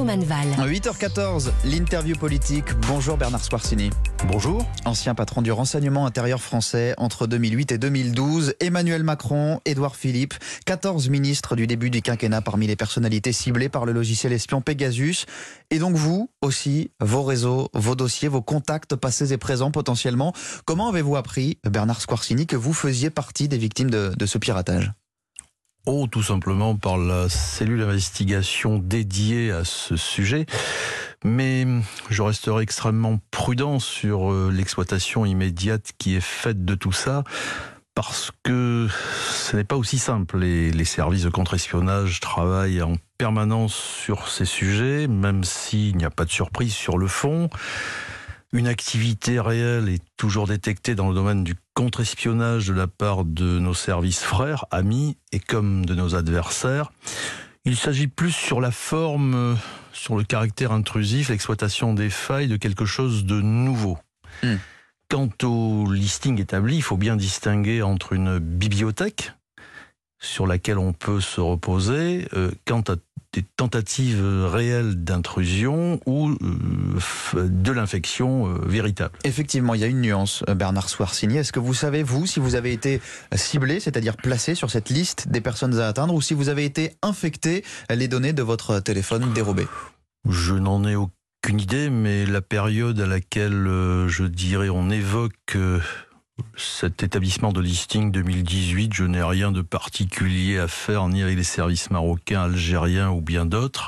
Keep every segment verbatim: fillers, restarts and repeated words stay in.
Arnaud Manneval. huit heures quatorze, l'interview politique. Bonjour Bernard Squarcini. Bonjour. Ancien patron du renseignement intérieur français entre deux mille huit et deux mille douze. Emmanuel Macron, Édouard Philippe, quatorze ministres du début du quinquennat parmi les personnalités ciblées par le logiciel espion Pegasus. Et donc vous aussi, vos réseaux, vos dossiers, vos contacts passés et présents potentiellement. Comment avez-vous appris, Bernard Squarcini, que vous faisiez partie des victimes de, de ce piratage ? Oh, tout simplement par la cellule d'investigation dédiée à ce sujet. Mais je resterai extrêmement prudent sur l'exploitation immédiate qui est faite de tout ça, parce que ce n'est pas aussi simple. Les, les services de contre-espionnage travaillent en permanence sur ces sujets, même s'il n'y a pas de surprise sur le fond. Une activité réelle est toujours détectée dans le domaine du contre-espionnage de la part de nos services frères, amis et comme de nos adversaires. Il s'agit plus sur la forme, sur le caractère intrusif, l'exploitation des failles de quelque chose de nouveau. Mmh. Quant au listing établi, il faut bien distinguer entre une bibliothèque sur laquelle on peut se reposer, euh, quant à des tentatives réelles d'intrusion ou euh, de l'infection euh, véritable. Effectivement, il y a une nuance, Bernard Squarcini. Est-ce que vous savez, vous, si vous avez été ciblé, c'est-à-dire placé sur cette liste des personnes à atteindre, ou si vous avez été infecté, les données de votre téléphone dérobées ? Je n'en ai aucune idée, mais la période à laquelle, euh, je dirais, on évoque... Euh, cet établissement de listing deux mille dix-huit, je n'ai rien de particulier à faire, ni avec les services marocains, algériens ou bien d'autres.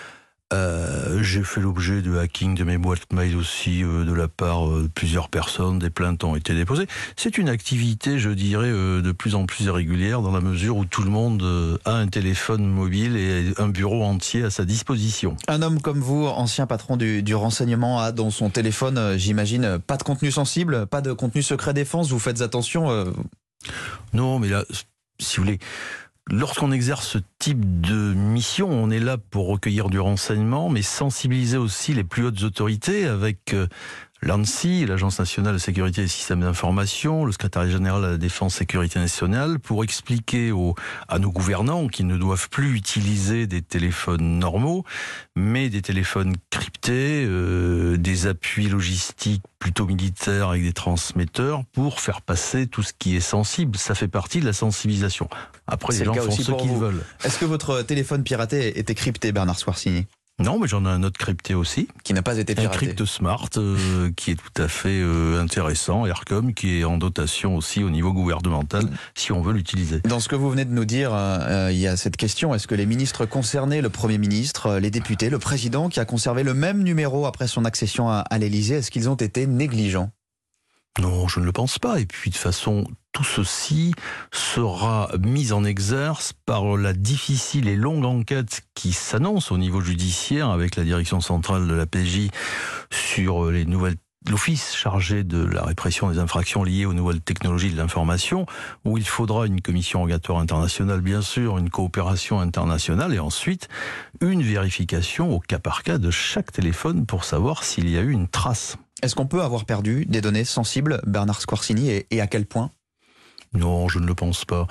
Euh, j'ai fait l'objet de hacking de mes boîtes mail aussi euh, de la part euh, de plusieurs personnes, des plaintes ont été déposées. C'est une activité, je dirais, euh, de plus en plus irrégulière dans la mesure où tout le monde euh, a un téléphone mobile et un bureau entier à sa disposition. Un homme comme vous, ancien patron du, du renseignement, a dans son téléphone, euh, j'imagine, pas de contenu sensible, pas de contenu secret défense, vous faites attention euh... Non, mais là, si vous voulez... Lorsqu'on exerce ce type de mission, on est là pour recueillir du renseignement, mais sensibiliser aussi les plus hautes autorités avec l'ANSSI, l'Agence nationale de sécurité des systèmes d'information, le secrétariat général à la défense et sécurité nationale, pour expliquer aux, à nos gouvernants qu'ils ne doivent plus utiliser des téléphones normaux, mais des téléphones cryptés, euh, des appuis logistiques plutôt militaires avec des transmetteurs pour faire passer tout ce qui est sensible. Ça fait partie de la sensibilisation. Après, les gens font ce qu'ils veulent. Est-ce que votre téléphone piraté était crypté, Bernard Squarcini ? Non, mais j'en ai un autre crypté aussi. Qui n'a pas été piraté. Un crypte smart, euh, qui est tout à fait euh, intéressant, Aircom, qui est en dotation aussi au niveau gouvernemental, mmh. si on veut l'utiliser. Dans ce que vous venez de nous dire, euh, il y a cette question, est-ce que les ministres concernés, le Premier ministre, les députés, le Président, qui a conservé le même numéro après son accession à, à l'Élysée, est-ce qu'ils ont été négligents ? Non, je ne le pense pas. Et puis, de toute façon, tout ceci sera mis en exerce par la difficile et longue enquête qui s'annonce au niveau judiciaire avec la direction centrale de la P J sur les nouvelles l'office chargé de la répression des infractions liées aux nouvelles technologies de l'information, où il faudra une commission rogatoire internationale, bien sûr, une coopération internationale, et ensuite une vérification au cas par cas de chaque téléphone pour savoir s'il y a eu une trace. Est-ce qu'on peut avoir perdu des données sensibles, Bernard Squarcini, et, et à quel point ? Non, je ne le pense pas.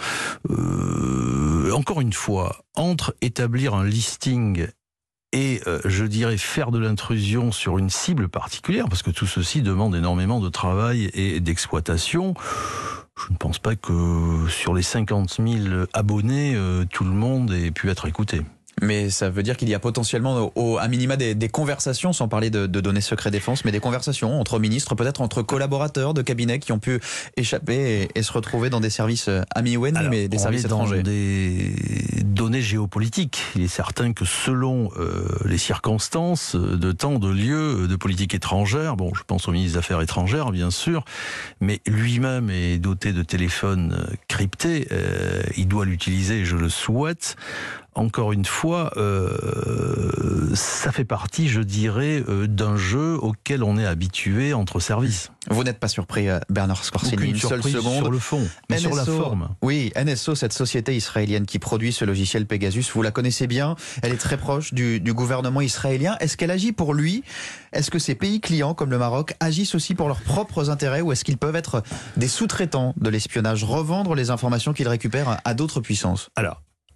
Euh, encore une fois, entre établir un listing et, euh, je dirais, faire de l'intrusion sur une cible particulière, parce que tout ceci demande énormément de travail et d'exploitation, je ne pense pas que sur les cinquante mille abonnés, euh, tout le monde ait pu être écouté. Mais ça veut dire qu'il y a potentiellement, au, à minima, des, des conversations, sans parler de, de données secret défense, mais des conversations entre ministres, peut-être entre collaborateurs de cabinets qui ont pu échapper et, et se retrouver dans des services amis ou ennemis, mais des services étrangers. Dans des données géopolitiques. Il est certain que selon euh, les circonstances, de temps, de lieu, de politique étrangère, bon, je pense au ministre des Affaires étrangères, bien sûr, mais lui-même est doté de téléphones cryptés, euh, il doit l'utiliser, je le souhaite. Encore une fois, euh, ça fait partie, je dirais, euh, d'un jeu auquel on est habitué entre services. Vous n'êtes pas surpris, Bernard Squarcini, Aucune une seule seconde. Sur le fond, mais N S O, sur la forme. Oui, N S O, cette société israélienne qui produit ce logiciel Pegasus, vous la connaissez bien, elle est très proche du, du gouvernement israélien. Est-ce qu'elle agit pour lui? Est-ce que ces pays clients, comme le Maroc, agissent aussi pour leurs propres intérêts, ou est-ce qu'ils peuvent être des sous-traitants de l'espionnage, revendre les informations qu'ils récupèrent à d'autres puissances? Alors,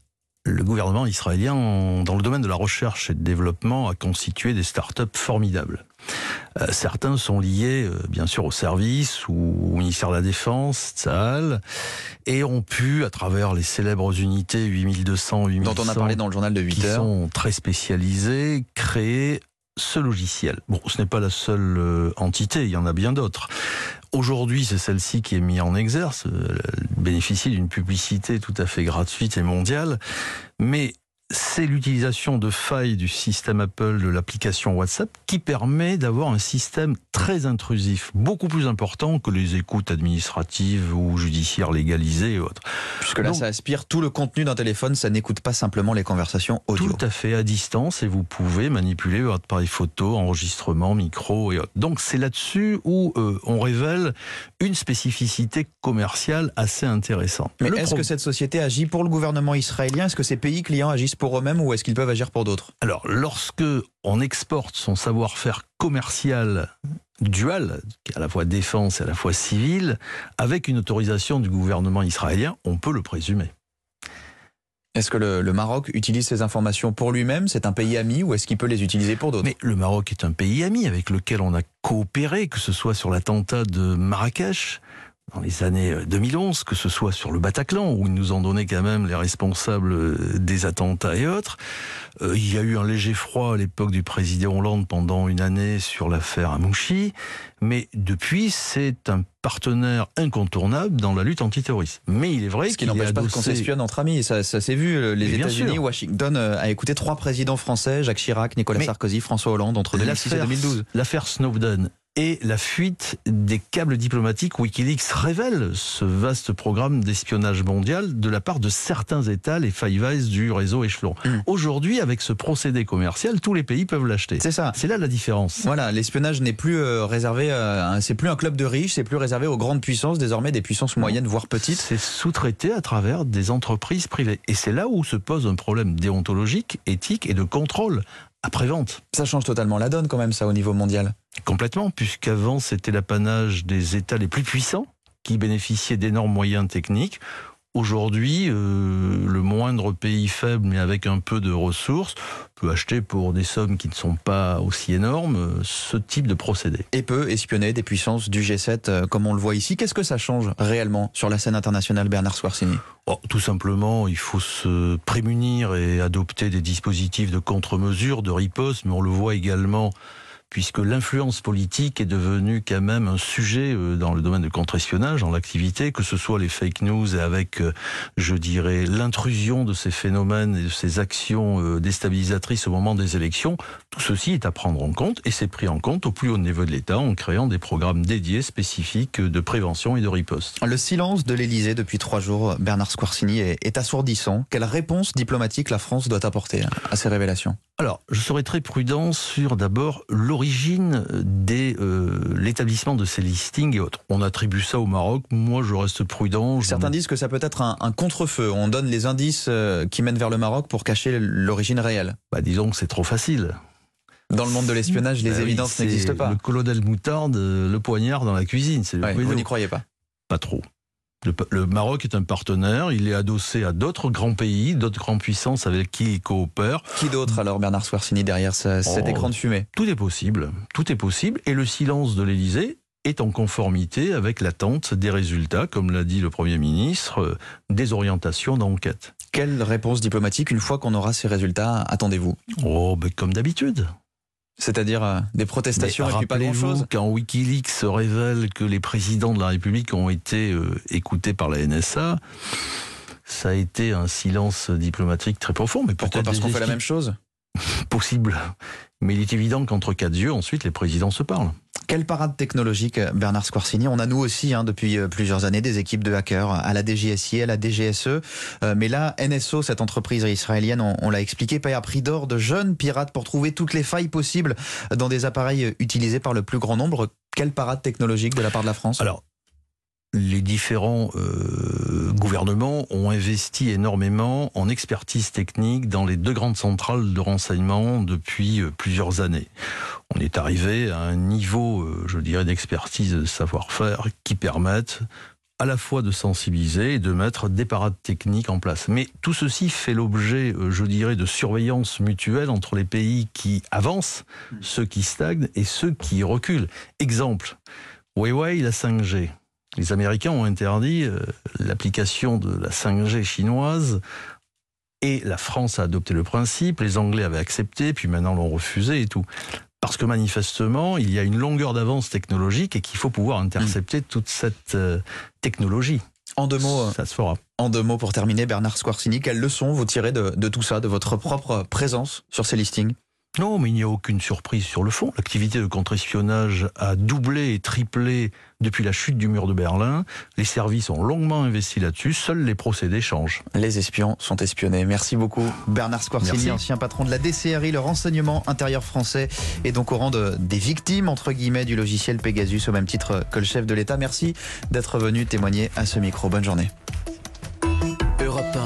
le gouvernement israélien, dans le domaine de la recherche et de développement, a constitué des startups formidables. Euh, certains sont liés, euh, bien sûr, au service ou au ministère de la Défense, Tsahal, et ont pu, à travers les célèbres unités huit mille deux cents, huit mille cent, dont on a parlé dans le journal de huit qui heures, sont très spécialisés, créer ce logiciel. Bon, ce n'est pas la seule euh, entité, il y en a bien d'autres. Aujourd'hui, c'est celle-ci qui est mise en exergue, elle bénéficie d'une publicité tout à fait gratuite et mondiale, mais c'est l'utilisation de failles du système Apple de l'application WhatsApp qui permet d'avoir un système très intrusif, beaucoup plus important que les écoutes administratives ou judiciaires légalisées et autres. Puisque là, donc, ça aspire tout le contenu d'un téléphone, ça n'écoute pas simplement les conversations audio. Tout à fait à distance, et vous pouvez manipuler votre appareil photo, enregistrement, micro et autres. Donc c'est là-dessus où euh, on révèle une spécificité commerciale assez intéressante. Mais le est-ce pro... que cette société agit pour le gouvernement israélien? Est-ce que ces pays clients agissent pour eux-mêmes ou est-ce qu'ils peuvent agir pour d'autres? Alors, lorsque on exporte son savoir-faire commercial dual, qui est à la fois défense et à la fois civil, avec une autorisation du gouvernement israélien, on peut le présumer. Est-ce que le, le Maroc utilise ces informations pour lui-même? C'est un pays ami ou est-ce qu'il peut les utiliser pour d'autres? Mais le Maroc est un pays ami avec lequel on a coopéré, que ce soit sur l'attentat de Marrakech, dans les années deux mille onze, que ce soit sur le Bataclan, où ils nous ont donné quand même les responsables des attentats et autres. Euh, il y a eu un léger froid à l'époque du président Hollande pendant une année sur l'affaire Amouchi, mais depuis, c'est un partenaire incontournable dans la lutte antiterroriste. Mais il est vrai Ce qui qu'il n'empêche adossé... pas qu'on s'espionne entre amis, ça, ça s'est vu. Les États-Unis, Washington a écouté trois présidents français, Jacques Chirac, Nicolas mais Sarkozy, François Hollande, entre deux mille six et deux mille douze. L'affaire Snowden et la fuite des câbles diplomatiques, Wikileaks révèle ce vaste programme d'espionnage mondial de la part de certains États, les Five Eyes du réseau Echelon. Mmh. Aujourd'hui, avec ce procédé commercial, tous les pays peuvent l'acheter. C'est ça. C'est là la différence. Voilà, l'espionnage n'est plus euh, réservé, euh, c'est plus un club de riches, c'est plus réservé aux grandes puissances, désormais des puissances moyennes, voire petites. C'est sous-traité à travers des entreprises privées. Et c'est là où se pose un problème déontologique, éthique et de contrôle après-vente. Ça change totalement la donne quand même, ça, au niveau mondial. Complètement, puisqu'avant c'était l'apanage des États les plus puissants qui bénéficiaient d'énormes moyens techniques. Aujourd'hui, euh, le moindre pays faible, mais avec un peu de ressources, peut acheter pour des sommes qui ne sont pas aussi énormes ce type de procédé. Et peut espionner des puissances du G sept, euh, comme on le voit ici. Qu'est-ce que ça change réellement sur la scène internationale, Bernard Swarsini? Oh, tout simplement, il faut se prémunir et adopter des dispositifs de contre-mesure, de riposte, mais on le voit également puisque l'influence politique est devenue quand même un sujet dans le domaine de contre-espionnage, dans l'activité, que ce soit les fake news et avec, je dirais, l'intrusion de ces phénomènes et de ces actions déstabilisatrices au moment des élections. Tout ceci est à prendre en compte et c'est pris en compte au plus haut niveau de l'État en créant des programmes dédiés, spécifiques de prévention et de riposte. Le silence de l'Élysée depuis trois jours, Bernard Swarsini, est, est assourdissant. Quelle réponse diplomatique la France doit apporter à ces révélations? Alors, je serai très prudent sur d'abord l'origine de euh, l'établissement de ces listings et autres. On attribue ça au Maroc, moi je reste prudent. Je Certains disent que ça peut être un, un contre-feu, on donne les indices euh, qui mènent vers le Maroc pour cacher l'origine réelle. Bah, disons que c'est trop facile. Dans le monde de l'espionnage, les bah évidences oui, n'existent pas. Le colonel Moutarde, le poignard dans la cuisine. Ouais, vous n'y croyez pas? Pas trop. Le, le Maroc est un partenaire, il est adossé à d'autres grands pays, d'autres grandes puissances avec qui il coopère. Qui d'autre alors, Bernard Swarsini, derrière ce, oh, cet écran de fumée? Tout est possible, tout est possible, et le silence de l'Élysée est en conformité avec l'attente des résultats, comme l'a dit le Premier ministre, des orientations d'enquête. Quelle réponse diplomatique, une fois qu'on aura ces résultats, attendez-vous? Oh, ben comme d'habitude. C'est-à-dire euh, des protestations et puis pas grand-chose. Quand Wikileaks se révèle que les présidents de la République ont été euh, écoutés par la N S A, ça a été un silence diplomatique très profond. Mais pourquoi? Parce qu'on fait la même chose? Possible. Mais il est évident qu'entre quatre yeux, ensuite, les présidents se parlent. Quelle parade technologique, Bernard Swarsini. On a nous aussi, hein, depuis plusieurs années, des équipes de hackers à la D G S I, à la D G S E. Euh, mais là, N S O, cette entreprise israélienne, on, on l'a expliqué, paye à prix d'or de jeunes pirates pour trouver toutes les failles possibles dans des appareils utilisés par le plus grand nombre. Quelle parade technologique de la part de la France? Alors, les différents euh, gouvernements ont investi énormément en expertise technique dans les deux grandes centrales de renseignement depuis euh, plusieurs années. On est arrivé à un niveau, euh, je dirais, d'expertise et de savoir-faire qui permettent à la fois de sensibiliser et de mettre des parades techniques en place. Mais tout ceci fait l'objet, je dirais, de surveillance mutuelle entre les pays qui avancent, ceux qui stagnent et ceux qui reculent. Exemple, Huawei, la cinq G. Les Américains ont interdit euh, l'application de la cinq G chinoise et la France a adopté le principe, les Anglais avaient accepté, puis maintenant l'ont refusé et tout. Parce que manifestement, il y a une longueur d'avance technologique et qu'il faut pouvoir intercepter mmh. toute cette euh, technologie. En deux mots, ça se fera. En deux mots pour terminer, Bernard Squarcini, quelles leçons vous tirez de, de tout ça, de votre propre présence sur ces listings ? Non, mais il n'y a aucune surprise sur le fond. L'activité de contre-espionnage a doublé et triplé depuis la chute du mur de Berlin. Les services ont longuement investi là-dessus. Seuls les procédés changent. Les espions sont espionnés. Merci beaucoup, Bernard Squarcini, Merci. ancien patron de la D C R I, le renseignement intérieur français, et donc au rang de, des victimes, entre guillemets, du logiciel Pegasus, au même titre que le chef de l'État. Merci d'être venu témoigner à ce micro. Bonne journée.